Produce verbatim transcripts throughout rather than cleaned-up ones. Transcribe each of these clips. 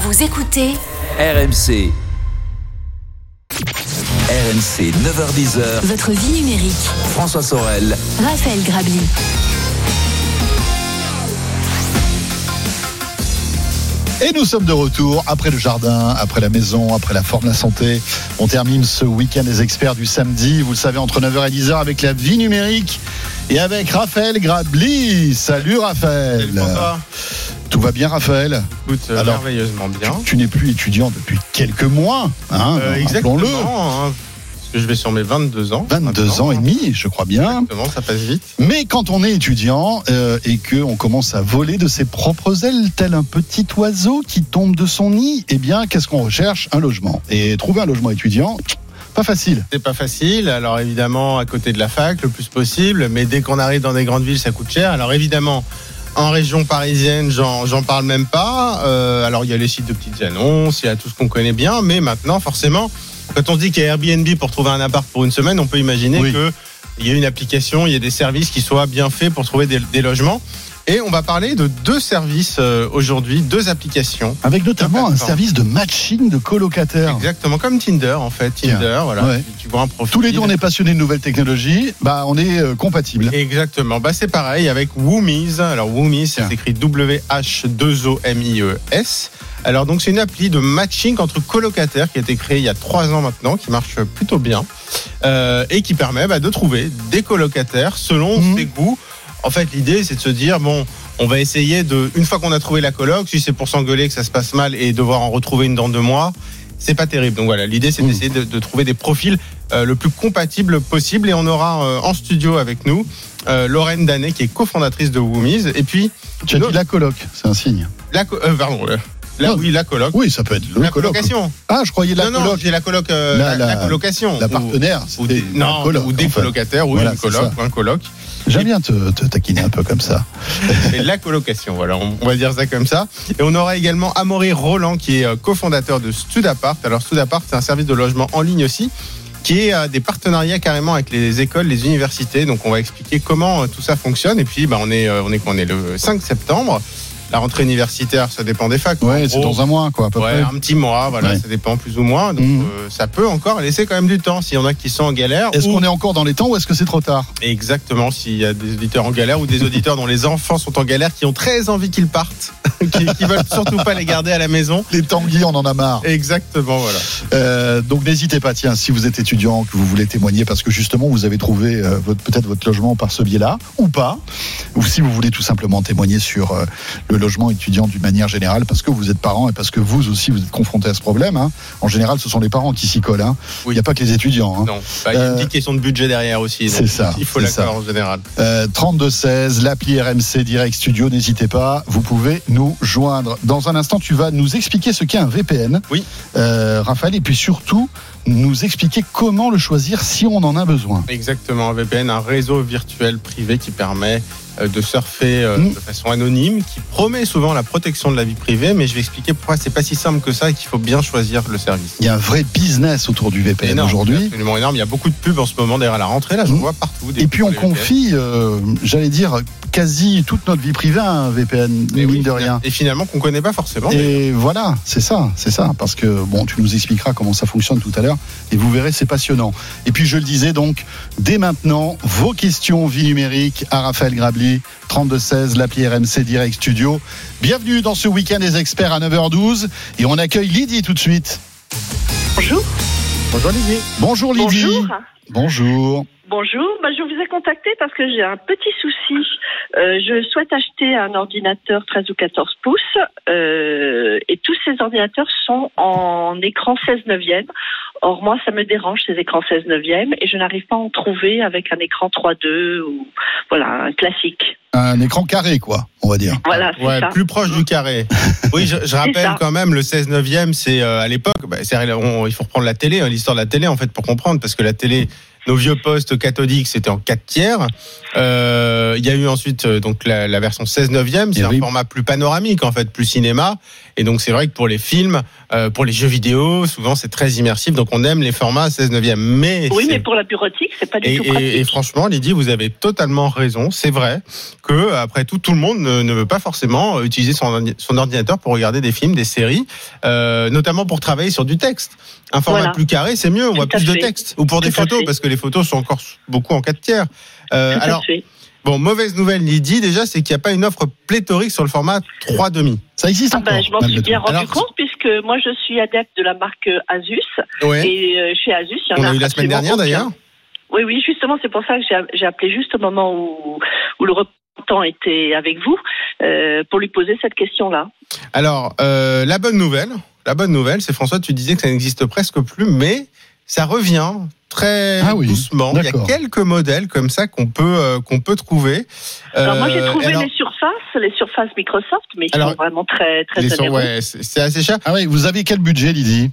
Vous écoutez R M C. R M C, neuf heures dix. Votre vie numérique. François Sorel. Raphaël Grabli. Et nous sommes de retour après le jardin, après la maison, après la forme, la santé. On termine ce week-end des experts du samedi, vous le savez, entre neuf heures et dix heures avec la vie numérique et avec Raphaël Grabli. Salut Raphaël. Salut François. Tout va bien Raphaël? Écoute, euh, Alors, merveilleusement bien. Tu, tu n'es plus étudiant depuis quelques mois, hein, euh, Exactement, hein, parce que je vais sur mes vingt-deux ans. vingt-deux maintenant. ans et demi, je crois bien. Exactement, ça passe vite. Mais quand on est étudiant euh, et qu'on commence à voler de ses propres ailes, tel un petit oiseau qui tombe de son nid, eh bien, qu'est-ce qu'on recherche? Un logement. Et trouver un logement étudiant, pas facile. C'est pas facile. Alors évidemment, à côté de la fac, le plus possible. Mais dès qu'on arrive dans des grandes villes, ça coûte cher. Alors évidemment, en région parisienne, j'en, j'en parle même pas. Euh, alors il y a les sites de petites annonces, il y a tout ce qu'on connaît bien. Mais maintenant, forcément, quand on se dit qu'il y a Airbnb pour trouver un appart pour une semaine, on peut imaginer oui. qu'il y a une application, il y a des services qui soient bien faits pour trouver des, des logements. Et on va parler de deux services euh, aujourd'hui, deux applications. Avec notamment un service de matching de colocataires. Exactement, comme Tinder en fait. Tinder, Tiens, voilà. Ouais. Tu, tu vois un profil. Tous les deux, on est passionnés de nouvelles technologies. Bah, on est euh, compatibles. Exactement. Bah, c'est pareil avec Woomies. Alors Woomies, c'est écrit W H deux O M I E S. Alors donc c'est une appli de matching entre colocataires qui a été créée il y a trois ans maintenant, qui marche plutôt bien euh, et qui permet bah, de trouver des colocataires selon mmh. ses goûts. En fait, l'idée, c'est de se dire, bon, on va essayer de, une fois qu'on a trouvé la coloc, si c'est pour s'engueuler que ça se passe mal et devoir en retrouver une dans deux mois, c'est pas terrible. Donc voilà, l'idée, c'est mmh. d'essayer de, de trouver des profils euh, le plus compatibles possible. Et on aura euh, en studio avec nous euh, Lorraine Danet, qui est cofondatrice de Woomies. Et puis, tu as dit la coloc, c'est un signe. La, euh, pardon. Euh, Là, oui, la coloc. Oui, ça peut être le la coloc. Colocation. Ah, je croyais la non, coloc. Non, j'ai la coloc, euh, la, la, la colocation. La partenaire. Ou, ou des, non, coloc, ou des enfin. colocataires, oui, voilà, une coloc, un coloc. J'aime bien te, te taquiner un peu comme ça. Et la colocation, voilà, on, on va dire ça comme ça. Et on aura également Amaury Roland, qui est cofondateur de Studapart. Alors, Studapart, c'est un service de logement en ligne aussi, qui a des partenariats carrément avec les écoles, les universités. Donc, on va expliquer comment tout ça fonctionne. Et puis, bah, on est, on est, on est le cinq septembre. La rentrée universitaire, ça dépend des facs. Ouais, c'est dans un mois, quoi, à peu ouais, près. Un petit mois, voilà, ouais. Ça dépend plus ou moins. Donc, mmh. euh, ça peut encore laisser quand même du temps s'il y en a qui sont en galère. Est-ce ou... qu'on est encore dans les temps ou est-ce que c'est trop tard? Exactement, s'il y a des auditeurs en galère ou des auditeurs dont les enfants sont en galère, qui ont très envie qu'ils partent, qui, qui veulent surtout pas les garder à la maison. Les tanguis, on en a marre. Exactement, voilà. Euh, donc, n'hésitez pas, tiens, si vous êtes étudiant, que vous voulez témoigner, parce que justement, vous avez trouvé euh, votre, peut-être votre logement par ce biais-là, ou pas, ou si vous voulez tout simplement témoigner sur euh, le logement étudiant du manière générale, parce que vous êtes parents et parce que vous aussi vous êtes confrontés à ce problème. Hein. En général, ce sont les parents qui s'y collent. Hein. Oui. Il n'y a pas que les étudiants. Hein. Non, bah, il y a une petite euh, question de budget derrière aussi. C'est ça. Il faut l'accord ça. En général. Euh, trente-deux seize, l'appli R M C Direct Studio, n'hésitez pas, vous pouvez nous joindre. Dans un instant, tu vas nous expliquer ce qu'est un V P N, oui. euh, Raphaël, et puis surtout nous expliquer comment le choisir si on en a besoin. Exactement, un V P N, un réseau virtuel privé qui permet de surfer euh, mmh. de façon anonyme, qui promet souvent la protection de la vie privée, mais je vais expliquer pourquoi c'est pas si simple que ça et qu'il faut bien choisir le service. Il y a un vrai business autour du V P N énorme, aujourd'hui. Absolument énorme. Il y a beaucoup de pubs en ce moment derrière la rentrée, là, je mmh. vois partout. Des et puis on confie, euh, j'allais dire, quasi toute notre vie privée à un V P N, mine oui, de rien. Et finalement qu'on connaît pas forcément. Et mais... voilà, c'est ça, c'est ça, parce que bon, tu nous expliqueras comment ça fonctionne tout à l'heure, et vous verrez, c'est passionnant. Et puis je le disais donc, dès maintenant, vos questions vie numérique à Raphaël Grabli, trente-deux seize, l'appli R M C Direct Studio. Bienvenue dans ce week-end des experts à neuf heures douze, et on accueille Lydie tout de suite. Bonjour. Bonjour Lydie. Bonjour Lydie. Bonjour. Bonjour. Bonjour, bah, je vous ai contacté parce que j'ai un petit souci. Euh, je souhaite acheter un ordinateur treize ou quatorze pouces euh, et tous ces ordinateurs sont en écran seize neuvième. Or, moi, ça me dérange, ces écrans seize neuvième, et je n'arrive pas à en trouver avec un écran trois deux ou voilà, un classique. Un écran carré, quoi, on va dire. Voilà, c'est ouais, ça. Plus proche du carré. Oui, je, je rappelle quand même, le seize neuvième, c'est euh, à l'époque, bah, c'est, on, il faut reprendre la télé, hein, l'histoire de la télé, en fait, pour comprendre, parce que la télé... Nos vieux postes cathodiques, c'était en quatre tiers. Euh, il y a eu ensuite euh, donc la, la version seize neuvième, c'est et un oui. format plus panoramique en fait, plus cinéma. Et donc c'est vrai que pour les films, euh, pour les jeux vidéo, souvent c'est très immersif. Donc on aime les formats seize neuvième. Mais oui, c'est... mais pour la bureautique, c'est pas du et, tout pratique. Et, et franchement, Lydie, vous avez totalement raison. C'est vrai que, après tout, tout le monde ne, ne veut pas forcément utiliser son, son ordinateur pour regarder des films, des séries, euh, notamment pour travailler sur du texte. Un format Voilà. plus carré, c'est mieux, on Tout voit à plus de fait. texte. Ou pour des Tout à photos, fait. parce que les photos sont encore beaucoup en quatre tiers. Euh, Tout à alors, fait. bon, mauvaise nouvelle, Lydie, déjà, c'est qu'il n'y a pas une offre pléthorique sur le format trois demi. Ça existe Ah encore. ben, je m'en suis malgré bien tout. rendu Alors, compte puisque moi je suis adepte de la marque Asus Ouais. et euh, chez Asus il y en On a a eu la semaine absolument dernière, aucun. d'ailleurs. Oui, oui, justement, c'est pour ça que j'ai, j'ai appelé juste au moment où, où le représentant était avec vous euh, pour lui poser cette question-là. Alors, euh, la bonne nouvelle, la bonne nouvelle, c'est François, tu disais que ça n'existe presque plus, mais ça revient très Ah oui, doucement. Il y a d'accord. quelques modèles comme ça qu'on peut euh, qu'on peut trouver. Alors moi j'ai Euh, trouvé alors, les surfaces, les surfaces Microsoft, mais ils Alors, sont vraiment très très les sont- onéreux. ouais, c'est c'est assez cher. Ah oui, vous avez quel budget, Lydie?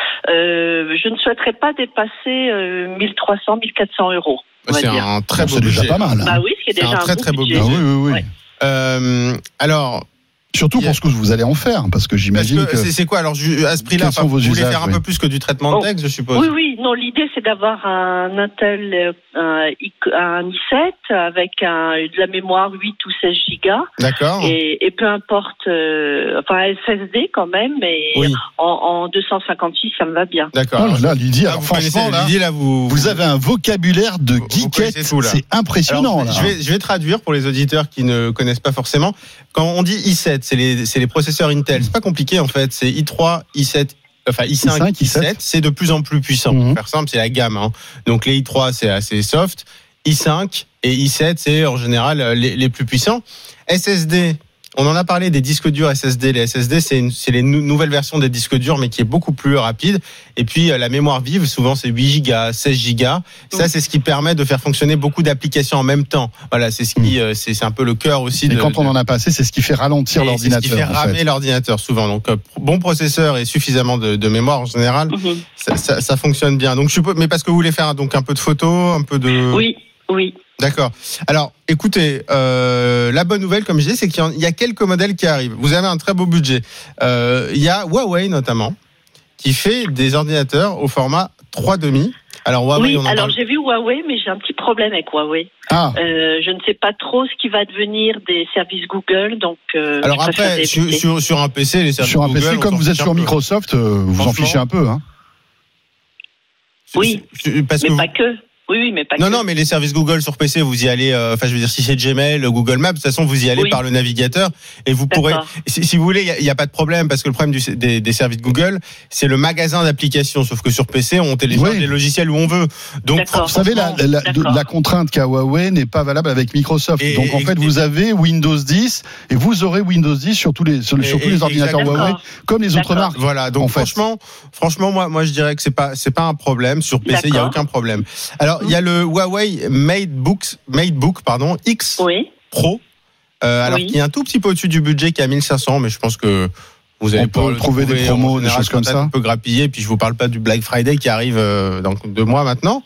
Euh, je ne souhaiterais pas dépasser euh, mille trois cents, mille quatre cents euros. On va C'est dire. un très Bon, beau c'est déjà budget. pas mal. hein. Bah oui, ce qui est C'est déjà un un, très, beau très beau budget. Ah oui, oui, oui. Ouais. Euh, alors, Surtout Il y a- pour ce que vous allez en faire, parce que parce j'imagine que que. c'est c'est quoi alors je- à ce prix-là, Quels sont enfin, vos vous voulez usages, faire un oui. peu plus que du traitement de Oh. texte, je suppose. Oui, oui, non, l'idée c'est d'avoir un Intel, euh, un, i, un i sept avec un, de la mémoire huit ou seize gigas D'accord. et, et peu importe, euh, enfin S S D quand même, mais Oui. en, en deux cent cinquante-six ça me va bien. D'accord. Oh là là, Lydie, Ah, alors vous franchement, connaissez là, Lydie, là, vous, vous avez un vocabulaire de Vous- vous geekette, connaissez tout, là. c'est impressionnant. Alors, là. je, vais, je vais traduire pour les auditeurs qui ne connaissent pas forcément. Quand on dit i sept, c'est les, c'est les processeurs Intel. C'est pas compliqué en fait. C'est i trois, i sept, enfin i cinq, i cinq, i sept. C'est de plus en plus puissant. Mhm. Pour faire simple, c'est la gamme. Hein. Donc les i trois, c'est assez soft. i cinq et i sept, c'est en général les, les plus puissants. S S D. On en a parlé des disques durs S S D. Les S S D, c'est, une, c'est les nou- nouvelles versions des disques durs, mais qui est beaucoup plus rapide. Et puis, euh, la mémoire vive, souvent, c'est huit gigas, seize gigas. Ça, c'est ce qui permet de faire fonctionner beaucoup d'applications en même temps. Voilà, c'est ce qui, euh, c'est, c'est un peu le cœur aussi Et de. quand on de- en a passé, c'est ce qui fait ralentir et c'est l'ordinateur. ce qui fait en ramer fait. l'ordinateur souvent. Donc, euh, bon processeur et suffisamment de, de mémoire en général, Mhm. ça, ça, ça fonctionne bien. Donc, je suppose, mais parce que vous voulez faire donc un peu de photos, un peu de. Oui, oui. D'accord. Alors, écoutez, euh, la bonne nouvelle, comme je disais, c'est qu'il y, en- il y a quelques modèles qui arrivent. Vous avez un très beau budget. Euh, il y a Huawei notamment, qui fait des ordinateurs au format trois demi. Alors Huawei, oui, on en alors parle. j'ai vu Huawei, mais j'ai un petit problème avec Huawei. Ah, Euh, je ne sais pas trop ce qui va devenir des services Google, donc. Euh, Alors je préfère après, sur, éviter. sur, sur un P C, les services sur un Google, P C, on comme s'en vous êtes fiche sur un peu. Microsoft, euh, vous en Franchement. fichez un peu. Hein. Oui, C'est- c'est- parce mais que pas que. Oui, oui, mais pas Non, que. non, mais les services Google sur P C, vous y allez, euh, enfin, je veux dire, si c'est Gmail, Google Maps, de toute façon, vous y allez Oui. par le navigateur et vous pourrez, D'accord. si, si vous voulez, il n'y a, a pas de problème parce que le problème du, des, des services Google, c'est le magasin d'applications. Sauf que sur P C, on télécharge Oui. les logiciels où on veut. Donc, D'accord. Vous savez, la, la, D'accord. la contrainte qu'a Huawei n'est pas valable avec Microsoft. Et- Donc en et- fait, et- vous avez Windows dix et vous aurez Windows dix sur tous les, sur, Et- sur tous et- les ordinateurs exactement. Huawei, comme les autres D'accord. marques. Voilà, donc En fait. franchement, franchement, moi, moi, je dirais que c'est pas, c'est pas un problème sur P C, il y a D'accord. aucun problème. Alors, il y a le Huawei MateBook, MateBook, pardon, X Oui, Pro, euh, alors Oui. qui est un tout petit peu au-dessus du budget, qui est à mille cinq cents, mais je pense que vous allez On peut pouvoir le trouver des promos, en des général, choses sur comme Internet, ça. On peut grappiller, puis je vous parle pas du Black Friday qui arrive euh, dans deux mois maintenant.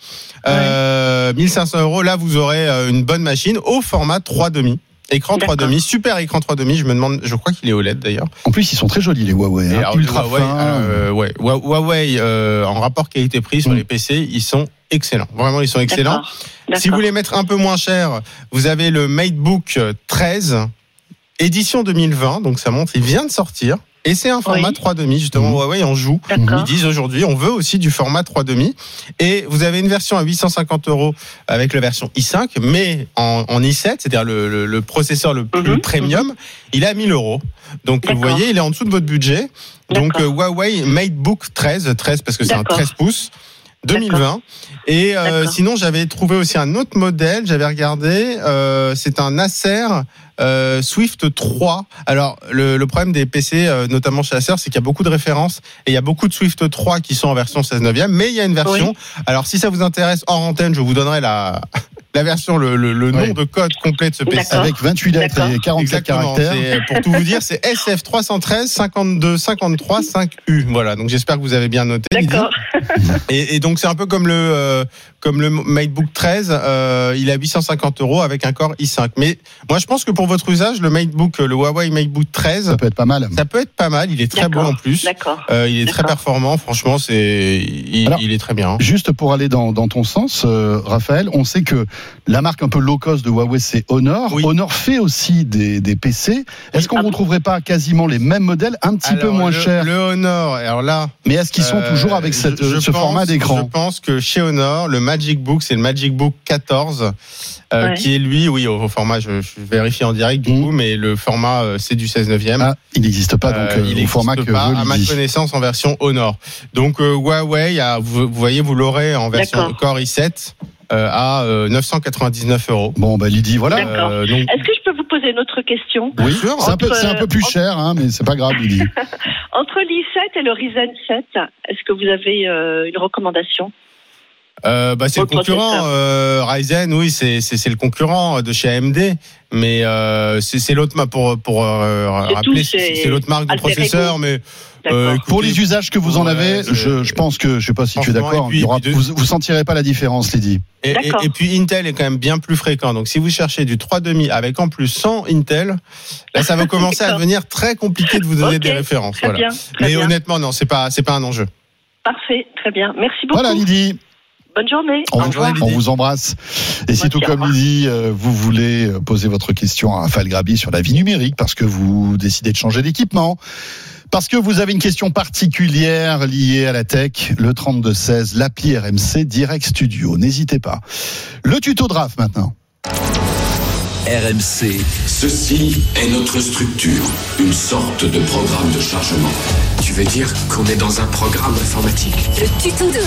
Euh, mille cinq cents euros, là, vous aurez euh, une bonne machine au format trois demi. Écran trois D'accord. demi, super écran trois demi. Je me demande, je crois qu'il est O L E D d'ailleurs. En plus, ils sont très jolis, les Huawei. Et Hein, alors, ultra Huawei, fins. euh, ouais, Hua- Huawei euh, en rapport qualité-prix sur Mm. les P C, ils sont excellents. Vraiment, ils sont excellents. d'accord. Si vous voulez mettre un peu moins cher, vous avez le MateBook treize, édition deux mille vingt, donc ça montre, il vient de sortir. Et c'est un format Oui. trois demi, justement, Mhm. Huawei en joue. D'accord. Ils disent aujourd'hui, on veut aussi du format trois demi. Et vous avez une version à huit cent cinquante euros avec la version i cinq, mais en, en i sept, c'est-à-dire le, le, le processeur le plus Mhm, premium, il est à mille euros. Donc vous D'accord. voyez, il est en dessous de votre budget. Donc D'accord. euh, Huawei MateBook treize, treize parce que c'est un D'accord. treize pouces. deux mille vingt. Et euh, D'accord. sinon, j'avais trouvé aussi un autre modèle, j'avais regardé, euh, c'est un Acer euh, Swift trois. Alors, le, le problème des P C, euh, notamment chez Acer, c'est qu'il y a beaucoup de références et il y a beaucoup de Swift trois qui sont en version seize neuvième, mais il y a une version. Alors, si ça vous intéresse, hors antenne, je vous donnerai la, la version, le, le, le nom Oui. de code complet de ce P C. D'accord. Avec vingt-huit lettres D'accord. et quarante-quatre Exactement. caractères. C'est- Pour tout vous dire, c'est S F trois cent treize cinquante-deux cinquante-trois cinq U. Voilà. Donc j'espère que vous avez bien noté. Lydie. D'accord. et, et donc c'est un peu comme le euh, comme le MateBook treize, euh, il est à huit cent cinquante euros avec un Core i cinq. Mais moi je pense que pour votre usage, le MateBook, le Huawei MateBook treize, ça peut être pas mal. Ça peut être pas mal. Il est très D'accord. beau en plus. D'accord. Euh, il est D'accord. très performant. Franchement, c'est il, Alors, il est très bien. Juste pour aller dans, dans ton sens, euh, Raphaël, on sait que la marque un peu low cost de Huawei, c'est Honor. Oui. Honor fait aussi des, des P C. Est-ce qu'on ne Ah bon retrouverait pas quasiment les mêmes modèles, un petit Alors, peu moins le, chers, Le Honor. Alors là. mais est-ce qu'ils sont euh, toujours avec cette, je- je ce pense- format Je d'écran? pense que chez Honor, le Magic Book, c'est le Magic Book quatorze, euh, Ouais. qui est lui, oui, au, au format, je, je vérifie en direct du Mmh. coup, mais le format, euh, c'est du seize neuvième. Ah, il n'existe pas donc Euh, euh, il au existe format que pas, veut à ma Lydie. connaissance, en version Honor. Donc euh, Huawei, a, vous, vous voyez, vous l'aurez en version D'accord. Core i sept euh, à euh, neuf cent quatre-vingt-dix-neuf euros. Bon, bah Lydie, voilà. D'accord. Euh, donc, Est-ce que je peux vous poser une autre question? bien Oui, sûr. c'est un, peu, Entre, c'est un peu plus euh, cher, hein, mais c'est pas grave, Lydie. Entre l'i sept et le Ryzen sept, est-ce que vous avez euh, une recommandation? Euh, bah, c'est le Autre concurrent. processeur. Euh, Ryzen, oui, c'est, c'est, c'est le concurrent de chez A M D. Mais euh, c'est, c'est l'autre marque, pour, pour euh, C'est rappeler, tout, c'est, c'est c'est l'autre marque de Alter Ego. processeur. Mais D'accord. euh, écoutez, Pour les usages que vous en ouais, avez, c'est- je, je pense que, je sais pas si tu es Franchement, d'accord, et puis- il y aura- et puis de- vous, vous sentirez pas la différence, Lydie. Et, et, D'accord. et puis Intel est quand même bien plus fréquent. Donc si vous cherchez du trois virgule cinq avec en plus sans Intel, là ça va commencer à D'accord. devenir très compliqué de vous donner Ok, des références. Très Voilà. bien. Très Mais bien. honnêtement, non, c'est pas, c'est pas un enjeu. Parfait. Très bien. Merci beaucoup. Voilà, Lydie. Bonne journée. On, Au revoir. on vous embrasse. Et si Moi tout aussi, au comme revoir. Lydie, euh, vous voulez euh, poser votre question à Raphaël Grabi sur la vie numérique parce que vous décidez de changer d'équipement, parce que vous avez une question particulière liée à la tech, le trente-deux seize, l'appli R M C Direct Studio. N'hésitez pas. Le tuto de Raph maintenant. R M C, Ceci est notre structure, une sorte de programme de chargement. Tu veux dire qu'on est dans un programme informatique? Le tuto de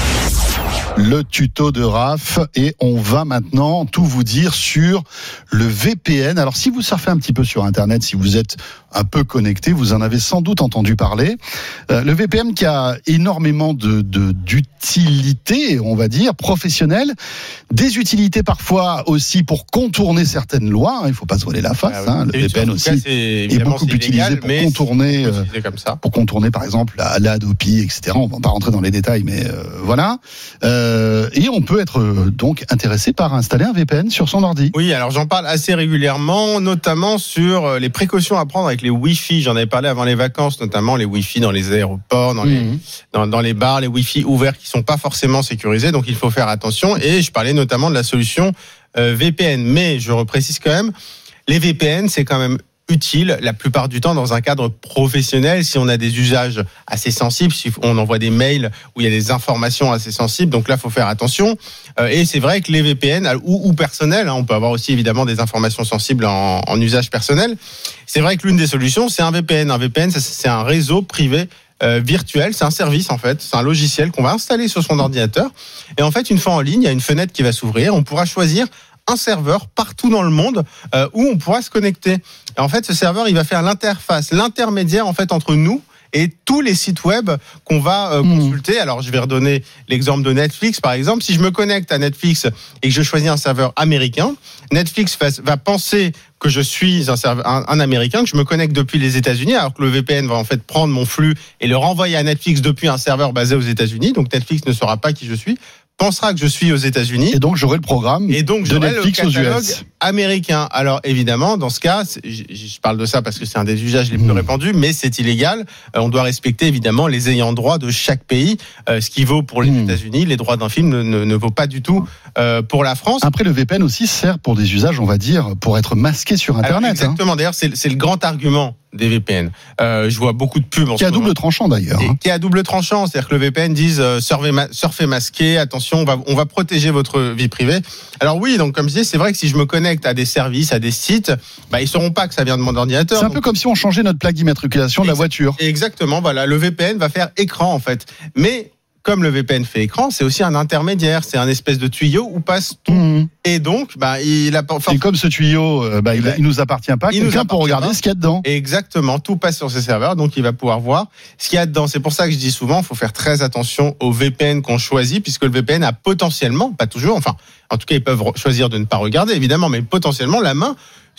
Raph. Le tuto de Raph et on va maintenant tout vous dire sur le V P N. Alors si vous surfez un petit peu sur Internet, si vous êtes un peu connecté, vous en avez sans doute entendu parler. Euh, le V P N qui a énormément de, de d'utilités, on va dire, professionnelles, des utilités parfois aussi pour contourner certaines lois. Il ne faut pas se voiler la face. Ah oui. hein. Le Et V P N en tout cas, aussi c'est, est évidemment, beaucoup c'est utilisé illégal, pour mais contourner. c'est euh, utilisé comme ça. pour contourner par exemple la, la Adopi, et cetera. On va pas rentrer dans les détails, mais euh, voilà. Euh, et on peut être euh, donc intéressé par installer un V P N sur son ordi. Oui, alors j'en parle assez régulièrement, notamment sur les précautions à prendre avec les Wi-Fi. J'en avais parlé avant les vacances, notamment les Wi-Fi dans les aéroports, dans les Mmh. dans, dans les bars, les Wi-Fi ouverts qui sont pas forcément sécurisés, donc il faut faire attention. Et je parlais notamment de la solution euh, V P N, mais je reprécise quand même, les V P N c'est quand même utile la plupart du temps dans un cadre professionnel, si on a des usages assez sensibles, si on envoie des mails où il y a des informations assez sensibles, donc là faut faire attention. Euh, et c'est vrai que les V P N ou, ou personnels, hein, on peut avoir aussi évidemment des informations sensibles en, en usage personnel. C'est vrai que l'une des solutions c'est un V P N. Un V P N c'est un réseau privé euh, virtuel, c'est un service en fait, c'est un logiciel qu'on va installer sur son ordinateur. Et en fait une fois en ligne, il y a une fenêtre qui va s'ouvrir, on pourra choisir un serveur partout dans le monde euh, où on pourra se connecter. Et en fait, ce serveur, il va faire l'interface, l'intermédiaire en fait entre nous et tous les sites web qu'on va euh, Mmh. consulter. Alors, je vais redonner l'exemple de Netflix, par exemple. Si je me connecte à Netflix et que je choisis un serveur américain, Netflix va, va penser que je suis un, serveur, un, un Américain, que je me connecte depuis les États-Unis, alors que le V P N va en fait prendre mon flux et le renvoyer à Netflix depuis un serveur basé aux États-Unis. Donc, Netflix ne saura pas qui je suis, pensera que je suis aux États-Unis. Et donc j'aurai le programme Et donc, de j'aurai Netflix le aux catalogue U S. américain. Alors, évidemment, dans ce cas, c'est- je, je parle de ça parce que c'est un des usages les plus Mmh. répandus, mais c'est illégal. Euh, on doit respecter, évidemment, les ayants droit de chaque pays. Euh, ce qui vaut pour les Mmh. États-Unis, les droits d'un film ne, ne, ne vaut pas du tout euh, pour la France. Après, le V P N aussi sert pour des usages, on va dire, pour être masqué sur Alors, Internet. hein, exactement. D'ailleurs, c'est c'est le grand argument des V P N. Euh, je vois beaucoup de pubs en qui a ce moment. double tranchant d'ailleurs. Et hein. qui est à double tranchant, c'est-à-dire que le V P N dise euh, surfer, ma- surfer masqué, attention, on va, on va protéger votre vie privée. Alors oui, donc comme je disais, c'est vrai que si je me connecte à des services, à des sites, bah, ils sauront pas que ça vient de mon ordinateur. C'est un Donc, peu comme si on changeait notre plaque d'immatriculation de la Exact. voiture. Exactement, voilà, le V P N va faire écran en fait. Mais comme le V P N fait écran, c'est aussi un intermédiaire, c'est un espèce de tuyau où passe tout. Mmh. Et donc, bah, il a pas Et comme ce tuyau, euh, bah, il, ben, il nous appartient pas, il nous quelqu'un pour appartient regarder pas. ce qu'il y a dedans. Exactement, tout passe sur ces serveurs, donc il va pouvoir voir ce qu'il y a dedans. C'est pour ça que je dis souvent, il faut faire très attention au V P N qu'on choisit, puisque le V P N a potentiellement, pas toujours, enfin, en tout cas, ils peuvent choisir de ne pas regarder, évidemment, mais potentiellement la main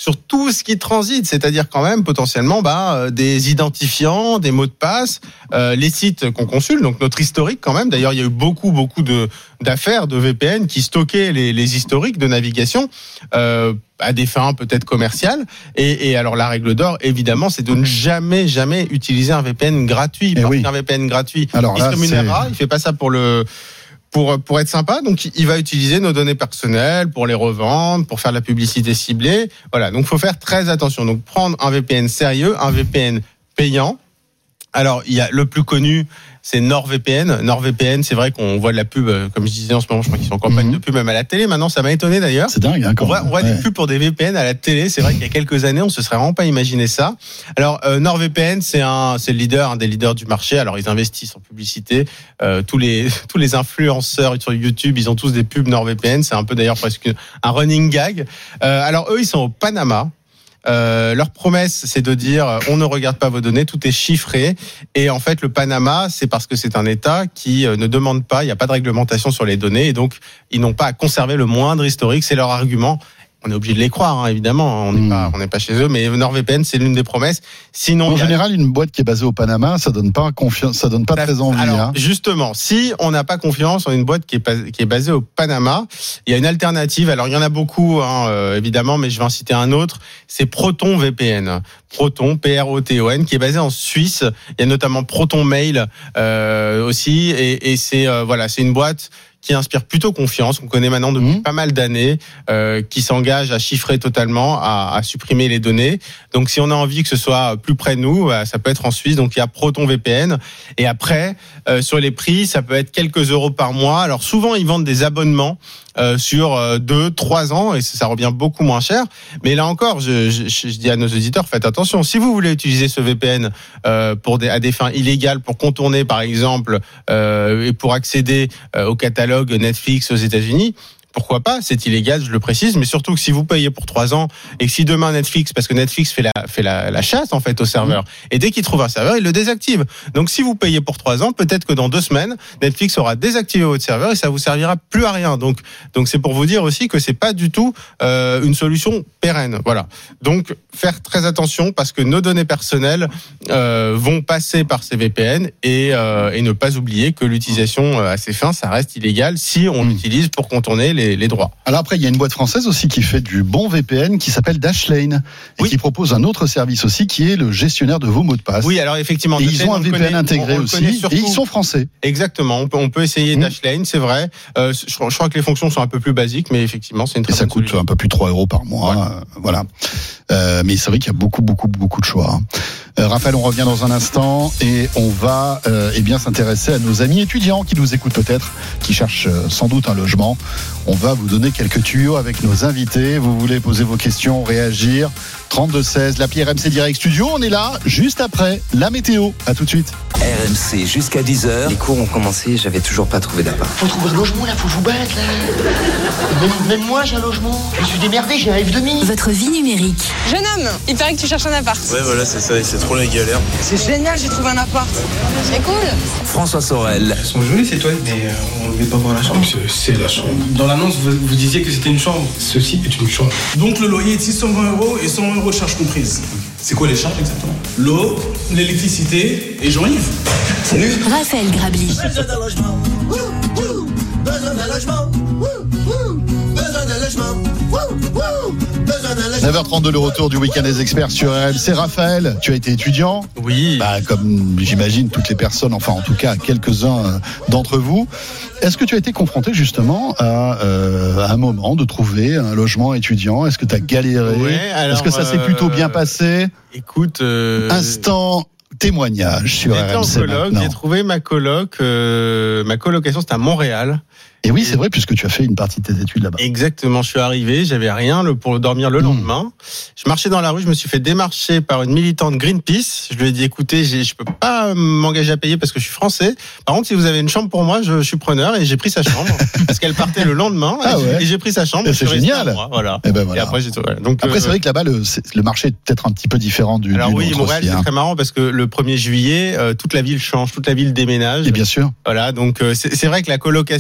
sur tout ce qui transite, c'est-à-dire quand même potentiellement bah, des identifiants, des mots de passe, euh, les sites qu'on consulte, donc notre historique quand même. D'ailleurs, il y a eu beaucoup, beaucoup de, d'affaires de V P N qui stockaient les, les historiques de navigation euh, à des fins peut-être commerciales. Et, et alors la règle d'or, évidemment, c'est de ne jamais, jamais utiliser un V P N gratuit. Eh parce oui. qu'un V P N gratuit, Alors il là, se rémunérera, c'est... il fait pas ça pour le... Pour, pour être sympa, donc il va utiliser nos données personnelles pour les revendre, pour faire de la publicité ciblée. Voilà, donc faut faire très attention. Donc prendre un V P N sérieux, un V P N payant. Alors il y a le plus connu, c'est NordVPN. NordVPN, c'est vrai qu'on voit de la pub, comme je disais en ce moment, je crois qu'ils sont en campagne mm-hmm. de pub même à la télé. Maintenant, ça m'a étonné d'ailleurs. C'est dingue, hein, quand on voit, même. on voit ouais. des pubs pour des V P N à la télé. C'est vrai qu'il y a quelques années, on se serait vraiment pas imaginé ça. Alors, euh, NordVPN, c'est un, c'est le leader, un des leaders du marché. Alors, ils investissent en publicité. Euh, tous les, tous les influenceurs sur YouTube, ils ont tous des pubs NordVPN. C'est un peu d'ailleurs presque un running gag. Euh, alors, eux, ils sont au Panama. Euh, leur promesse, c'est de dire on ne regarde pas vos données, tout est chiffré. Et en fait, le Panama, c'est parce que c'est un État qui ne demande pas, il n'y a pas de réglementation sur les données, et donc ils n'ont pas à conserver le moindre historique. C'est leur argument. On est obligé de les croire, hein, évidemment. On n'est mmh. pas, on n'est pas chez eux, mais NordVPN, c'est l'une des promesses. Sinon, en a... général, une boîte qui est basée au Panama, ça donne pas confiance, ça donne pas ça, très envie. Alors, hein. justement, si on n'a pas confiance en une boîte qui est, pas, qui est basée au Panama, il y a une alternative. Alors, il y en a beaucoup, hein, euh, évidemment, mais je vais en citer un autre. C'est Proton V P N. Proton, P R O T O N, qui est basé en Suisse. Il y a notamment Proton Mail euh, aussi, et, et c'est euh, voilà, c'est une boîte qui inspire plutôt confiance, qu'on connaît maintenant depuis mmh. pas mal d'années, euh, qui s'engage à chiffrer totalement, à, à supprimer les données. Donc si on a envie que ce soit plus près de nous, bah, ça peut être en Suisse, donc il y a Proton V P N. Et après, euh, sur les prix, ça peut être quelques euros par mois. Alors souvent, ils vendent des abonnements euh, sur euh, deux, trois ans, et ça, ça revient beaucoup moins cher. Mais là encore, je, je, je dis à nos auditeurs, faites attention. Si vous voulez utiliser ce V P N euh, pour des, à des fins illégales, pour contourner par exemple, euh, et pour accéder euh, au catalogue Netflix aux États-Unis, pourquoi pas, c'est illégal, je le précise, mais surtout que si vous payez pour trois ans et que si demain Netflix, parce que Netflix fait la, fait la, la chasse en fait au serveur, et dès qu'il trouve un serveur, il le désactive. Donc si vous payez pour trois ans, peut-être que dans deux semaines, Netflix aura désactivé votre serveur et ça vous servira plus à rien. Donc, donc c'est pour vous dire aussi que c'est pas du tout euh, une solution pérenne. Voilà. Donc faire très attention parce que nos données personnelles euh, vont passer par ces V P N et, euh, et ne pas oublier que l'utilisation à ces fins, ça reste illégal si on l'utilise pour contourner les Les, les droits. Alors après, il y a une boîte française aussi qui fait du bon V P N qui s'appelle Dashlane et oui. qui propose un autre service aussi qui est le gestionnaire de vos mots de passe. Oui, alors effectivement. Et ils ont un V P N connaît, intégré on, on aussi et ils sont français. Exactement. On peut, on peut essayer mmh. Dashlane, c'est vrai. Euh, je, je crois que les fonctions sont un peu plus basiques, mais effectivement, c'est une très et ça bonne coûte solution. Un peu plus de trois euros par mois. Ouais. Euh, voilà. Euh, mais c'est vrai qu'il y a beaucoup, beaucoup, beaucoup de choix. Hein. Euh, Raphaël, on revient dans un instant et on va euh, eh bien s'intéresser à nos amis étudiants qui nous écoutent peut-être, qui cherchent euh, sans doute un logement. On va vous donner quelques tuyaux avec nos invités. Vous voulez poser vos questions, réagir. trente-deux seize, l'appli R M C Direct Studio. On est là juste après la météo. À tout de suite. R M C jusqu'à dix heures. Les cours ont commencé, j'avais toujours pas trouvé d'appart. Faut trouver un logement là, faut vous battre là. Même, même moi j'ai un logement. Je me suis démerdé, j'ai un F deux mille. Votre vie numérique. Jeune homme, il paraît que tu cherches un appart. Ouais voilà, c'est ça, c'est trop la galère. C'est génial, j'ai trouvé un appart. C'est cool. François Sorel. Elles sont jolies ces toilettes, mais euh, on ne veut pas voir la chambre. C'est, c'est la chambre. Dans l'annonce, vous, vous disiez que c'était une chambre. Ceci est une chambre. Donc le loyer est de six cent vingt euros et cent euros de charges comprises. C'est quoi les charges exactement? L'eau, l'électricité et Jean-Yves. Salut. Raphaël Grabli. Besoin d'un logement. Wouh, wouh. Besoin d'un logement. Wouh, wouh. Besoin d'un logement. Wouh, wouh. Besoin d'un logement. neuf heures trente-deux, le retour du week-end des experts sur R M C. Raphaël, tu as été étudiant. Oui. Bah, comme j'imagine toutes les personnes, enfin en tout cas quelques-uns d'entre vous. Est-ce que tu as été confronté justement à, euh, à un moment de trouver un logement étudiant? Est-ce que tu as galéré? Ouais, alors, Est-ce que ça s'est euh, plutôt bien passé? Écoute, euh... instant témoignage sur J'étais R M C en coloc, maintenant. j'ai trouvé ma coloc, euh, ma colocation, c'était à Montréal. Et oui, c'est vrai, puisque tu as fait une partie de tes études là-bas. Exactement, je suis arrivé, j'avais rien pour dormir le lendemain. Mmh. Je marchais dans la rue, je me suis fait démarcher par une militante Greenpeace. Je lui ai dit, écoutez, j'ai, je peux pas m'engager à payer parce que je suis français. Par contre, si vous avez une chambre pour moi, je, je suis preneur, et j'ai pris sa chambre parce qu'elle partait le lendemain. Ah et, ouais. j'ai, et j'ai pris sa chambre. Et c'est génial. Mois, voilà. Et, ben voilà. Et après, j'ai tout, voilà. Donc, après euh, c'est vrai que là-bas, le, c'est, le marché est peut-être un petit peu différent du. Alors du oui, Montréal, aussi, c'est hein. très marrant parce que le premier juillet, euh, toute la ville change, toute la ville déménage. Et bien sûr. Voilà, donc euh, c'est, c'est vrai que la colocation. En même temps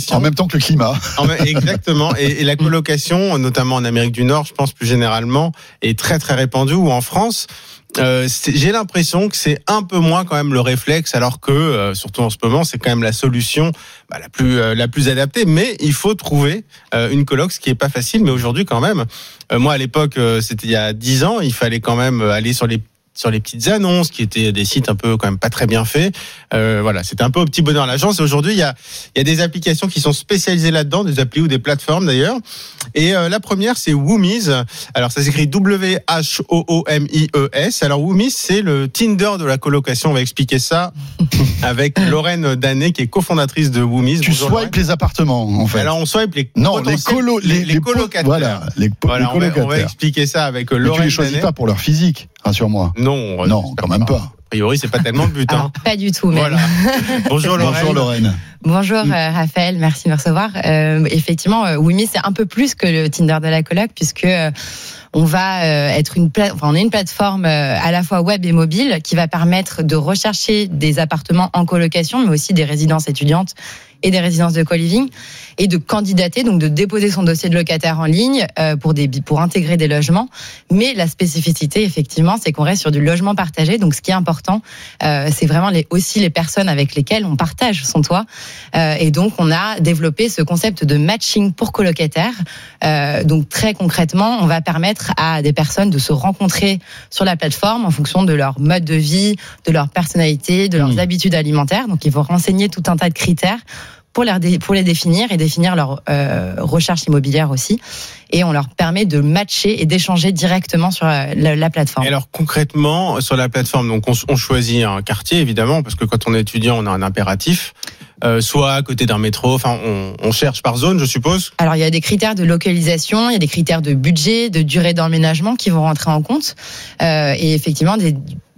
que le climat. Exactement. Et, et la colocation, notamment en Amérique du Nord, je pense plus généralement, est très très répandue. Ou en France, euh, j'ai l'impression que c'est un peu moins quand même le réflexe, alors que, euh, surtout en ce moment, c'est quand même la solution bah, la plus euh, la plus adaptée. Mais il faut trouver euh, une coloc, ce qui est pas facile. Mais aujourd'hui, quand même, euh, moi à l'époque, euh, c'était il y a dix ans, il fallait quand même aller sur les sur les petites annonces qui étaient des sites un peu quand même pas très bien faits. Euh, voilà, c'était un peu au petit bonheur l'agence. Et aujourd'hui, il y a il y a des applications qui sont spécialisées là-dedans, des applis ou des plateformes d'ailleurs. Et euh, la première, c'est Woomies. Alors ça s'écrit W H O O M I E S. Alors Woomies, c'est le Tinder de la colocation. On va expliquer ça avec Lorraine Danet, qui est cofondatrice de Woomies. Tu Bonjour, swipes les appartements en fait. Alors on swipe les non les colo les, les, les colocataires. Voilà, les, voilà, les colocataires. On va, on va expliquer ça avec Mais Lorraine tu les choisis Danet. pas pour leur physique, rassure-moi. Non, non, quand même pas. A priori, c'est pas tellement le but. Alors, hein. Pas du tout, même. Voilà. Bonjour Lorraine. Bonjour Lorraine. Bonjour euh, Raphaël, merci de me recevoir. Euh, effectivement, euh, Woomies, c'est un peu plus que le Tinder de la coloc, puisque euh, on va euh, être une pla- enfin, on est une plateforme euh, à la fois web et mobile qui va permettre de rechercher des appartements en colocation, mais aussi des résidences étudiantes et des résidences de co-living, et de candidater, donc de déposer son dossier de locataire en ligne euh, pour des pour intégrer des logements. Mais la spécificité, effectivement, c'est qu'on reste sur du logement partagé. Donc, ce qui est important, euh, c'est vraiment les, aussi les personnes avec lesquelles on partage son toit. Euh, et donc, on a développé ce concept de matching pour colocataires. Euh, donc, très concrètement, on va permettre à des personnes de se rencontrer sur la plateforme en fonction de leur mode de vie, de leur personnalité, de leurs mmh. habitudes alimentaires. Donc, il faut renseigner tout un tas de critères pour les, pour les définir et définir leur euh, recherche immobilière aussi. Et on leur permet de matcher et d'échanger directement sur la, la, la plateforme. Et alors concrètement, sur la plateforme, donc on, on choisit un quartier évidemment, parce que quand on est étudiant, on a un impératif. Euh, soit à côté d'un métro, enfin on, on cherche par zone, je suppose. Alors il y a des critères de localisation, il y a des critères de budget, de durée d'emménagement qui vont rentrer en compte. Euh, et effectivement, des,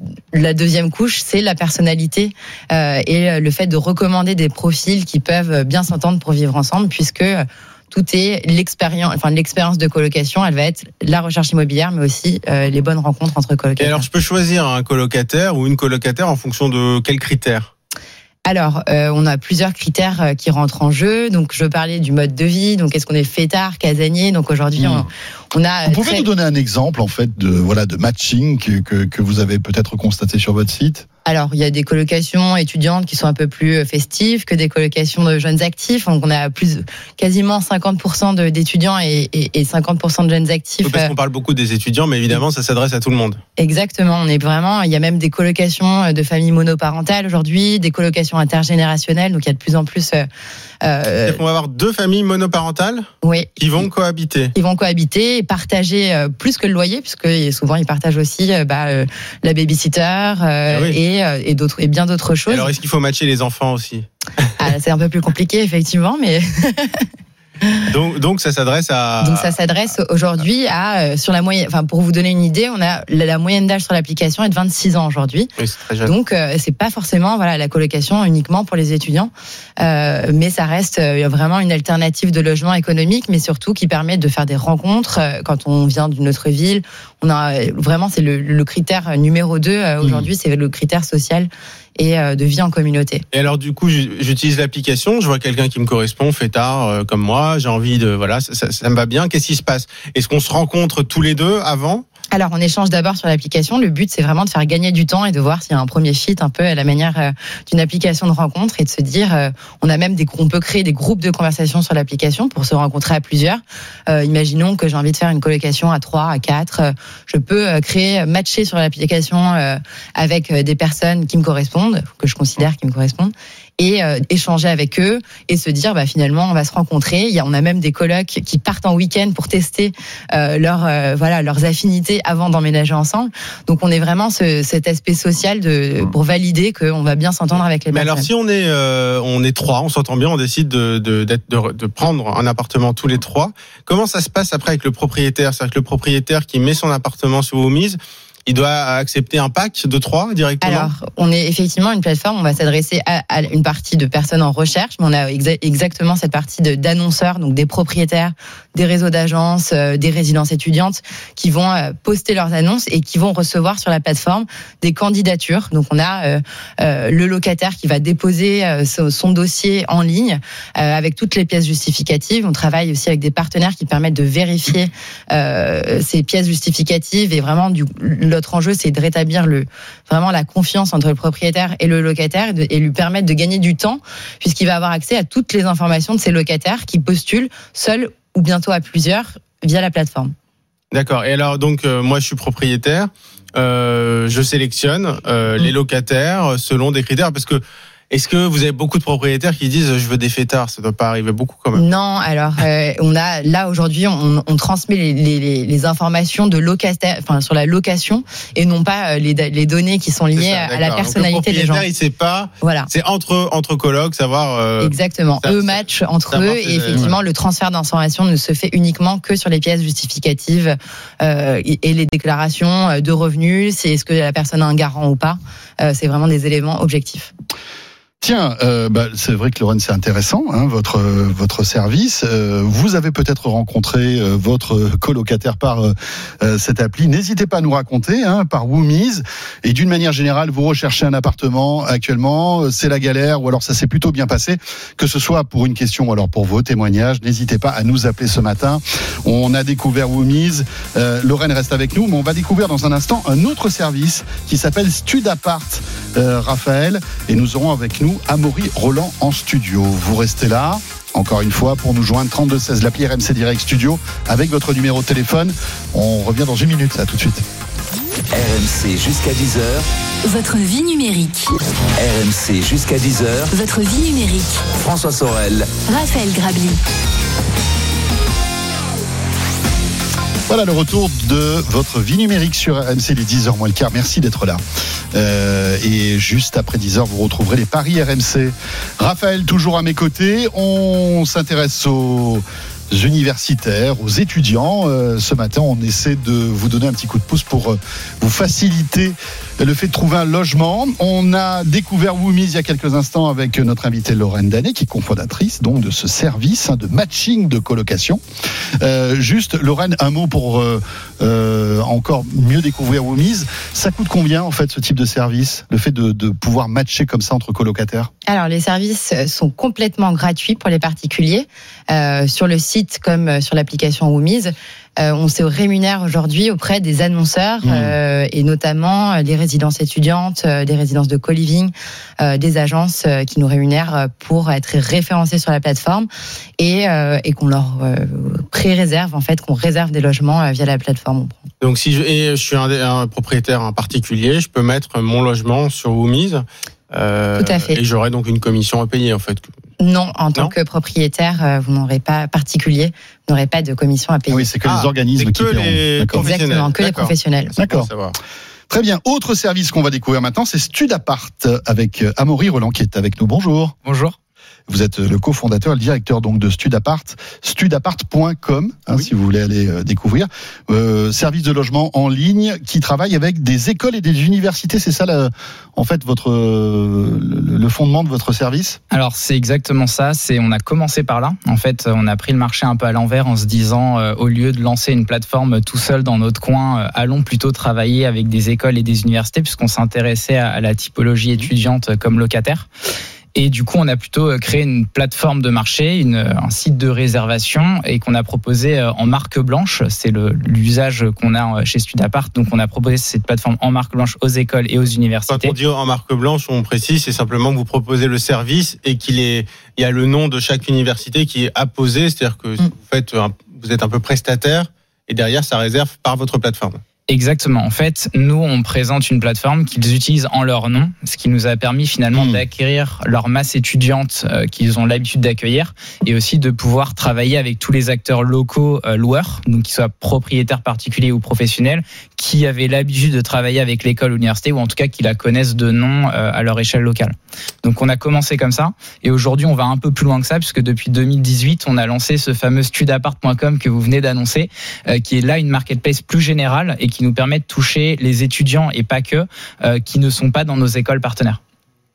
la deuxième couche, c'est la personnalité euh, et le fait de recommander des profils qui peuvent bien s'entendre pour vivre ensemble, puisque tout est l'expérience, enfin l'expérience de colocation, elle va être la recherche immobilière, mais aussi euh, les bonnes rencontres entre colocataires. Et alors je peux choisir un colocataire ou une colocataire en fonction de quels critères ? Alors, euh, on a plusieurs critères qui rentrent en jeu. Donc, je parlais du mode de vie. Donc, est-ce qu'on est fêtard, casanier ? Donc, aujourd'hui, mmh. on, on a. Vous pouvez très... nous donner un exemple, en fait, de voilà de matching que que, que vous avez peut-être constaté sur votre site ? Alors, il y a des colocations étudiantes qui sont un peu plus festives que des colocations de jeunes actifs. Donc, on a plus quasiment cinquante pour cent de, d'étudiants et, et, et cinquante pour cent de jeunes actifs. Oui, parce qu'on parle beaucoup des étudiants, mais évidemment, ça s'adresse à tout le monde. Exactement. On est vraiment. Il y a même des colocations de familles monoparentales aujourd'hui, des colocations intergénérationnelles. Donc, il y a de plus en plus. Euh, C'est-à-dire qu'on va avoir deux familles monoparentales. Oui. Qui vont cohabiter. Qui vont cohabiter et partager euh, plus que le loyer, puisque souvent ils partagent aussi euh, bah, euh, la babysitter euh, oui. et et d'autres et bien d'autres choses. Alors est-ce qu'il faut matcher les enfants aussi ? Ah, c'est un peu plus compliqué effectivement, mais donc donc ça s'adresse à donc ça s'adresse aujourd'hui à euh, sur la moyenne. Enfin pour vous donner une idée, on a la, la moyenne d'âge sur l'application est de vingt-six ans aujourd'hui. Oui, c'est très jeune. Donc euh, c'est pas forcément voilà la colocation uniquement pour les étudiants, euh, mais ça reste euh, vraiment une alternative de logement économique, mais surtout qui permet de faire des rencontres euh, quand on vient d'une autre ville. On a vraiment c'est le, le critère numéro deux euh, aujourd'hui, mmh. c'est le critère social et de vie en communauté. Et alors du coup, j'utilise l'application, je vois quelqu'un qui me correspond, fêtard euh, comme moi, j'ai envie de voilà, ça, ça, ça me va bien. Qu'est-ce qui se passe ? Est-ce qu'on se rencontre tous les deux avant ? Alors, on échange d'abord sur l'application. Le but, c'est vraiment de faire gagner du temps et de voir s'il y a un premier fit un peu à la manière euh, d'une application de rencontre et de se dire, euh, on a même des, on peut créer des groupes de conversation sur l'application pour se rencontrer à plusieurs. Euh, imaginons que j'ai envie de faire une colocation à trois, à quatre. Euh, je peux euh, créer, matcher sur l'application euh, avec euh, des personnes qui me correspondent, que je considère qui me correspondent. Et euh, échanger avec eux et se dire bah finalement on va se rencontrer. Il y a, on a même des colocs qui partent en week-end pour tester euh, leur euh, voilà leurs affinités avant d'emménager ensemble. Donc on est vraiment ce, cet aspect social de pour valider qu'on va bien s'entendre avec les Mais personnes. Alors si on est euh, on est trois, on s'entend bien, on décide de de, d'être, de de prendre un appartement tous les trois. Comment ça se passe après avec le propriétaire ? C'est-à-dire que le propriétaire qui met son appartement sur Woomies, il doit accepter un pack de trois directement ? Alors, on est effectivement une plateforme, on va s'adresser à, à une partie de personnes en recherche, mais on a exa- exactement cette partie de, d'annonceurs, donc des propriétaires, des réseaux d'agences, euh, des résidences étudiantes qui vont euh, poster leurs annonces et qui vont recevoir sur la plateforme des candidatures. Donc on a euh, euh, le locataire qui va déposer euh, son, son dossier en ligne euh, avec toutes les pièces justificatives. On travaille aussi avec des partenaires qui permettent de vérifier euh, ces pièces justificatives et vraiment du, l'autre enjeu c'est de rétablir le, vraiment la confiance entre le propriétaire et le locataire et, de, et lui permettre de gagner du temps puisqu'il va avoir accès à toutes les informations de ses locataires qui postulent seuls ou bientôt à plusieurs via la plateforme. D'accord. Et alors donc euh, moi je suis propriétaire, euh, je sélectionne euh, mmh. les locataires selon des critères parce que est-ce que vous avez beaucoup de propriétaires qui disent je veux des fêtards? Ça doit pas arriver beaucoup quand même. Non, alors euh, on a là aujourd'hui on, on transmet les, les, les informations de locataires, enfin sur la location et non pas les, les données qui sont liées ça, à la personnalité des gens. Il sait pas. Voilà. C'est entre entre colocs savoir. Euh, Exactement. Ça, eux matchent entre eux et effectivement ouais. le transfert d'informations ne se fait uniquement que sur les pièces justificatives euh, et les déclarations de revenus. C'est est-ce que la personne a un garant ou pas. Euh, c'est vraiment des éléments objectifs. Tiens, euh, bah, c'est vrai que Lorraine, c'est intéressant, hein, votre euh, votre service. Euh, vous avez peut-être rencontré euh, votre colocataire par euh, cette appli. N'hésitez pas à nous raconter, hein, par Woomies. Et d'une manière générale, vous recherchez un appartement actuellement, c'est la galère, ou alors ça s'est plutôt bien passé. Que ce soit pour une question ou alors pour vos témoignages, n'hésitez pas à nous appeler ce matin. On a découvert Woomies. Euh, Lorraine reste avec nous, mais on va découvrir dans un instant un autre service qui s'appelle Studapart. Euh, Raphaël, et nous aurons avec nous Amaury Roland en studio. Vous restez là, encore une fois, pour nous joindre trente-deux seize, l'appli R M C Direct Studio, avec votre numéro de téléphone. On revient dans une minute, là, tout de suite. R M C jusqu'à dix heures. Votre vie numérique. R M C jusqu'à dix heures. Votre vie numérique. François Sorel. Raphaël Grabli. Voilà le retour de votre vie numérique sur R M C, les dix heures moins le quart. Merci d'être là. Euh, et juste après dix heures, vous retrouverez les paris R M C. Raphaël, toujours à mes côtés. On s'intéresse aux universitaires, aux étudiants. Euh, ce matin, on essaie de vous donner un petit coup de pouce pour euh, vous faciliter le fait de trouver un logement. On a découvert Woomies il y a quelques instants avec notre invitée Lorraine Danet, qui est cofondatrice donc de ce service hein, de matching de colocation. Euh, juste, Lorraine, un mot pour euh, euh, encore mieux découvrir Woomies. Ça coûte combien en fait ce type de service, le fait de, de pouvoir matcher comme ça entre colocataires? Alors les services sont complètement gratuits pour les particuliers euh, sur le site comme sur l'application Woomies. Euh, on se rémunère aujourd'hui auprès des annonceurs mmh. euh, et notamment les résidences étudiantes, euh, des résidences de co-living, euh, des agences euh, qui nous rémunèrent pour être référencés sur la plateforme et, euh, et qu'on leur euh, pré-réserve en fait, qu'on réserve des logements euh, via la plateforme. Donc si je, et je suis un, un propriétaire un particulier, je peux mettre mon logement sur Woomies. Euh, Tout à fait. Et j'aurai donc une commission à payer en fait. Non, en tant non que propriétaire, vous n'aurez pas particulier, vous n'aurez pas de commission à payer. Ah oui, c'est que ah, les organismes que qui les paieront. Exactement, que D'accord. les professionnels. D'accord. Très bien. Autre service qu'on va découvrir maintenant, c'est Studapart avec Amaury Roland qui est avec nous. Bonjour. Bonjour. Vous êtes le cofondateur, le directeur donc de Studapart, studapart point com, hein, oui. si vous voulez aller euh, découvrir. Euh, service de logement en ligne qui travaille avec des écoles et des universités. C'est ça, la, en fait, votre euh, le, le fondement de votre service? Alors c'est exactement ça. C'est on a commencé par là. En fait, on a pris le marché un peu à l'envers en se disant, euh, au lieu de lancer une plateforme tout seul dans notre coin, euh, allons plutôt travailler avec des écoles et des universités, puisqu'on s'intéressait à, à la typologie étudiante comme locataire. Et du coup, on a plutôt créé une plateforme de marché, une, un site de réservation et qu'on a proposé en marque blanche. C'est le, l'usage qu'on a chez Studapart. Donc, on a proposé cette plateforme en marque blanche aux écoles et aux universités. Quand on dit en marque blanche, on précise, c'est simplement que vous proposez le service et qu'il est, il y a le nom de chaque université qui est apposé. C'est-à-dire que mmh. vous faites, un, vous êtes un peu prestataire et derrière, ça réserve par votre plateforme. Exactement. En fait, nous, on présente une plateforme qu'ils utilisent en leur nom, ce qui nous a permis finalement mmh. d'acquérir leur masse étudiante euh, qu'ils ont l'habitude d'accueillir et aussi de pouvoir travailler avec tous les acteurs locaux euh, loueurs, donc qu'ils soient propriétaires particuliers ou professionnels, qui avaient l'habitude de travailler avec l'école ou l'université ou en tout cas qui la connaissent de nom euh, à leur échelle locale. Donc, on a commencé comme ça et aujourd'hui, on va un peu plus loin que ça puisque depuis deux mille dix-huit, on a lancé ce fameux studapart point com que vous venez d'annoncer, euh, qui est là une marketplace plus générale et qui nous permet de toucher les étudiants et pas que, euh, qui ne sont pas dans nos écoles partenaires.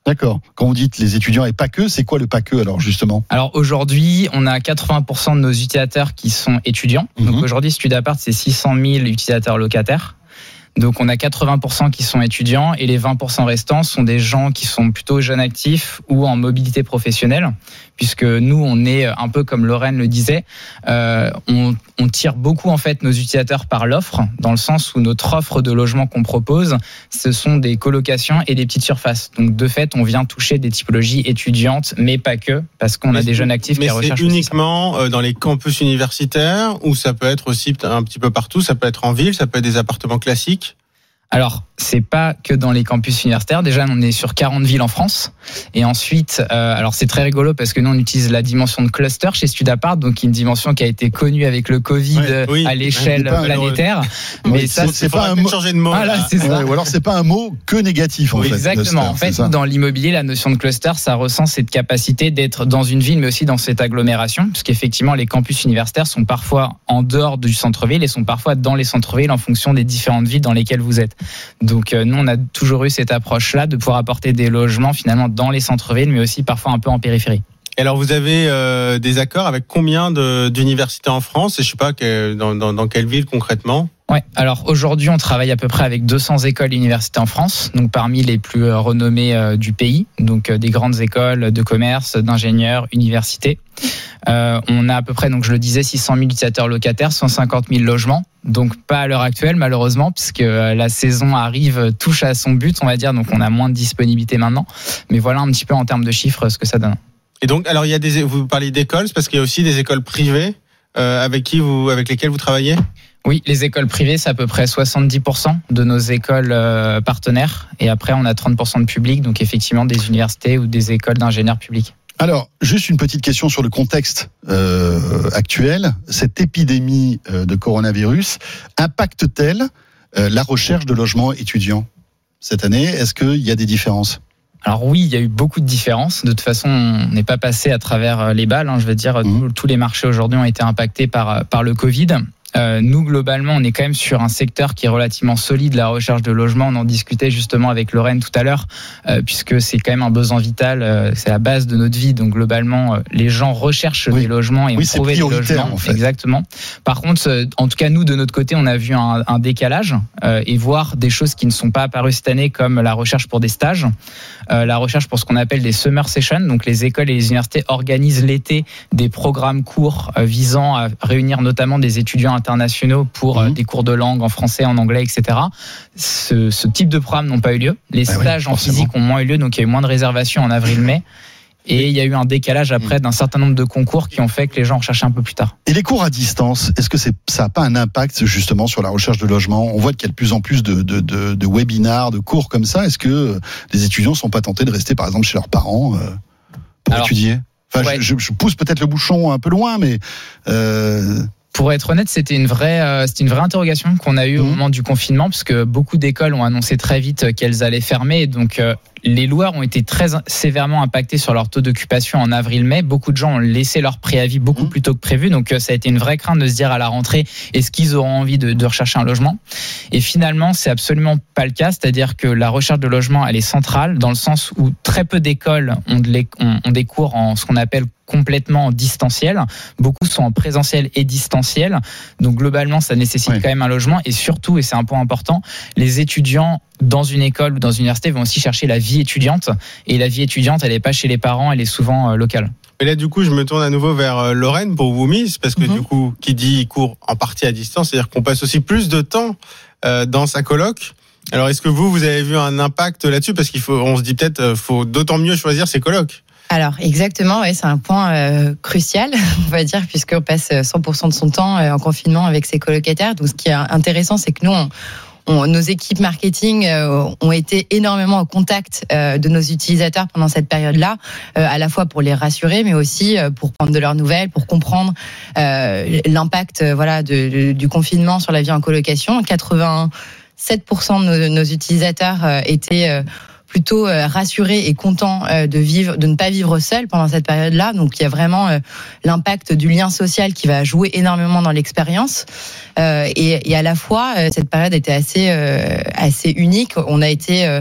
D'accord. Quand vous dites les étudiants et pas que, c'est quoi le pas que alors justement? Alors aujourd'hui, on a quatre-vingts pour cent de nos utilisateurs qui sont étudiants. Mm-hmm. Donc aujourd'hui, StudAppart, c'est six cent mille utilisateurs locataires. Donc on a quatre-vingts pour cent qui sont étudiants et les vingt pour cent restants sont des gens qui sont plutôt jeunes actifs ou en mobilité professionnelle, puisque nous on est un peu comme Lorraine le disait, euh, on, on tire beaucoup en fait nos utilisateurs par l'offre, dans le sens où notre offre de logement qu'on propose, ce sont des colocations et des petites surfaces. Donc de fait on vient toucher des typologies étudiantes, mais pas que, parce qu'on mais a des jeunes actifs qui recherchent. Mais c'est uniquement dans les campus universitaires ou ça peut être aussi un petit peu partout, ça peut être en ville, ça peut être des appartements classiques? Alors, c'est pas que dans les campus universitaires. Déjà, on est sur quarante villes en France. Et ensuite, euh, alors c'est très rigolo parce que nous, on utilise la dimension de cluster chez StudAppart, donc une dimension qui a été connue avec le Covid ouais, oui, à l'échelle oui, planétaire. Mais oui, ça, c'est, c'est pas un mot. Changer de mot. Ah, là, c'est ça. Ouais, ou alors, c'est pas un mot que négatif, en oui, fait. Exactement. Cluster, en fait, nous, dans l'immobilier, la notion de cluster, ça ressent cette capacité d'être dans une ville, mais aussi dans cette agglomération. Parce qu'effectivement, les campus universitaires sont parfois en dehors du centre-ville et sont parfois dans les centres-villes en fonction des différentes villes dans lesquelles vous êtes. Donc, nous, on a toujours eu cette approche-là de pouvoir apporter des logements finalement dans les centres-villes, mais aussi parfois un peu en périphérie. Et alors, vous avez euh, des accords avec combien de, d'universités en France? Et je sais pas, que, dans, dans, dans quelle ville concrètement? Ouais. Alors aujourd'hui, on travaille à peu près avec deux cents écoles et universités en France, donc parmi les plus euh, renommées euh, du pays, donc euh, des grandes écoles de commerce, d'ingénieurs, universités. Euh, on a à peu près, donc je le disais, six cent mille utilisateurs locataires, cent cinquante mille logements. Donc pas à l'heure actuelle malheureusement, puisque la saison arrive, touche à son but, on va dire. Donc on a moins de disponibilité maintenant. Mais voilà un petit peu en termes de chiffres ce que ça donne. Et donc, alors il y a des, vous parlez d'écoles, c'est parce qu'il y a aussi des écoles privées euh, avec qui vous, avec lesquelles vous travaillez? Oui, les écoles privées, c'est à peu près soixante-dix pour cent de nos écoles euh, partenaires. Et après, on a trente pour cent de public, donc effectivement des universités ou des écoles d'ingénieurs publics. Alors, juste une petite question sur le contexte euh, actuel. Cette épidémie euh, de coronavirus impacte-t-elle euh, la recherche de logements étudiants cette année? Est-ce qu'il y a des différences? Alors oui, il y a eu beaucoup de différences. De toute façon, on n'est pas passé à travers les balles. Hein, je veux dire, mmh. tous les marchés aujourd'hui ont été impactés par, par le Covid. Euh, nous, globalement, on est quand même sur un secteur qui est relativement solide, la recherche de logement. On en discutait justement avec Lorraine tout à l'heure, euh, puisque c'est quand même un besoin vital, euh, c'est la base de notre vie. Donc, globalement, euh, les gens recherchent oui. des logements et oui, ont trouvé des logements. En fait. Exactement. Par contre, euh, en tout cas, nous, de notre côté, on a vu un, un décalage euh, et voir des choses qui ne sont pas apparues cette année, comme la recherche pour des stages, euh, la recherche pour ce qu'on appelle des summer sessions. Donc, les écoles et les universités organisent l'été des programmes courts euh, visant à réunir notamment des étudiants internationaux pour mmh. des cours de langue en français, en anglais, et cetera. Ce, ce type de programmes n'ont pas eu lieu. Les bah stages oui, en physique ont moins eu lieu, donc il y a eu moins de réservations en avril-mai. Et il y a eu un décalage après d'un certain nombre de concours qui ont fait que les gens recherchaient un peu plus tard. Et les cours à distance, est-ce que c'est, ça n'a pas un impact justement sur la recherche de logement? On voit qu'il y a de plus en plus de, de, de, de webinars, de cours comme ça. Est-ce que les étudiants ne sont pas tentés de rester par exemple chez leurs parents euh, pour Alors, étudier? Enfin, ouais. je, je pousse peut-être le bouchon un peu loin, mais... Euh... Pour être honnête, c'était une vraie, euh, c'était une vraie interrogation qu'on a eue mmh. au moment du confinement, parce que beaucoup d'écoles ont annoncé très vite qu'elles allaient fermer. Et donc, euh, les loueurs ont été très sévèrement impactés sur leur taux d'occupation en avril-mai. Beaucoup de gens ont laissé leur préavis beaucoup mmh. plus tôt que prévu. Donc, euh, ça a été une vraie crainte de se dire à la rentrée, est-ce qu'ils auront envie de, de rechercher un logement? Et finalement, c'est absolument pas le cas. C'est-à-dire que la recherche de logement, elle est centrale dans le sens où très peu d'écoles ont, de ont, ont des cours en ce qu'on appelle complètement en distanciel. Beaucoup sont en présentiel et distanciel. Donc globalement, ça nécessite oui. quand même un logement. Et surtout, et c'est un point important, les étudiants dans une école ou dans une université vont aussi chercher la vie étudiante. Et la vie étudiante, elle n'est pas chez les parents, elle est souvent euh, locale. Et là, du coup, je me tourne à nouveau vers Lorraine pour Woomies, parce que mm-hmm. du coup, qui dit cours en partie à distance, c'est-à-dire qu'on passe aussi plus de temps euh, dans sa coloc. Alors, est-ce que vous, vous avez vu un impact là-dessus? Parce qu'il faut, on se dit peut-être, euh, faut d'autant mieux choisir ses colocs. Alors exactement, ouais, c'est un point euh, crucial, on va dire, puisqu'on passe cent pour cent de son temps euh, en confinement avec ses colocataires. Donc ce qui est intéressant, c'est que nous, on, on, nos équipes marketing euh, ont été énormément en contact euh, de nos utilisateurs pendant cette période-là, euh, à la fois pour les rassurer, mais aussi euh, pour prendre de leurs nouvelles, pour comprendre euh, l'impact euh, voilà, de, de, du confinement sur la vie en colocation. quatre-vingt-sept pour cent de nos, nos utilisateurs euh, étaient... Euh, plutôt euh, rassurés et contents euh, de vivre, de ne pas vivre seuls pendant cette période-là. Donc il y a vraiment euh, l'impact du lien social qui va jouer énormément dans l'expérience. Euh, et, et à la fois, euh, cette période était assez euh, assez unique. On a été euh,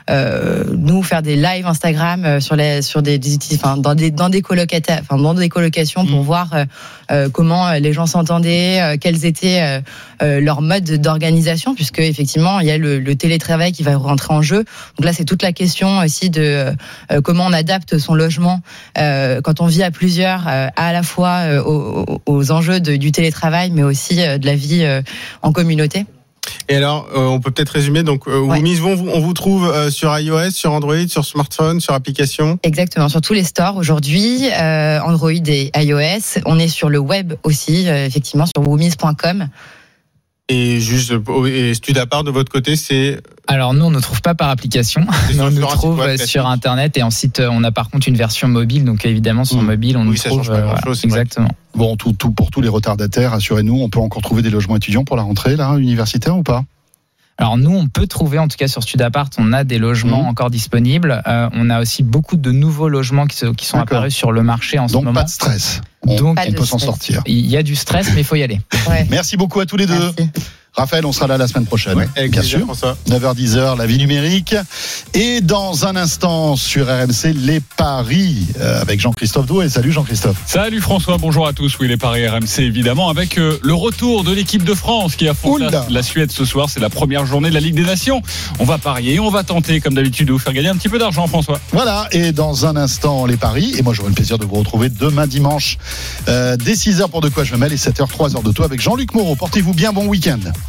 euh, nous faire des lives Instagram sur les sur des, des enfin dans des dans des colocataires, enfin dans des colocations pour mmh. voir euh, comment les gens s'entendaient, euh, quels étaient euh, leurs modes d'organisation, puisque effectivement il y a le, le télétravail qui va rentrer en jeu. Donc là c'est toute la question aussi de euh, comment on adapte son logement euh, quand on vit à plusieurs, euh, à la fois euh, aux, aux enjeux de, du télétravail, mais aussi euh, de la vie euh, en communauté. Et alors, euh, on peut peut-être résumer. Donc, euh, ouais. Woomies, on, on vous trouve euh, sur iOS, sur Android, sur smartphone, sur application. Exactement, sur tous les stores aujourd'hui, euh, Android et iOS. On est sur le web aussi, euh, effectivement, sur woomies point com. Et juste, et Studapart de votre côté, c'est. Alors nous, on ne trouve pas par application, mais on nous trouve web, sur Internet et ensuite on a par contre une version mobile, donc évidemment sur mmh. mobile on oui, nous ça trouve. Change pas grand chose, exactement. Bon, tout, tout pour tous les retardataires, assurez-nous, on peut encore trouver des logements étudiants pour la rentrée là, universitaire ou pas? Alors nous, on peut trouver, en tout cas sur Studapart, on a des logements mmh. encore disponibles. Euh, on a aussi beaucoup de nouveaux logements qui, se, qui sont D'accord. apparus sur le marché en Donc, ce moment. Donc pas de stress. On, Donc on peut s'en sortir. Il y a du stress, mais il faut y aller. Ouais. Merci beaucoup à tous les deux. Merci. Raphaël, on sera là la semaine prochaine. Ouais, avec bien plaisir, sûr. François. neuf heures dix, la vie numérique. Et dans un instant sur R M C, les paris euh, avec Jean-Christophe Doué. Salut Jean-Christophe. Salut François, bonjour à tous. Oui, les paris R M C évidemment avec euh, le retour de l'équipe de France qui affronte la, la Suède ce soir. C'est la première journée de la Ligue des Nations. On va parier, on va tenter comme d'habitude de vous faire gagner un petit peu d'argent, François. Voilà, et dans un instant les paris. Et moi j'aurai le plaisir de vous retrouver demain dimanche euh, dès six heures pour De quoi je me mêle et sept heures, trois heures de tout avec Jean-Luc Moreau. Portez-vous bien, bon week-end.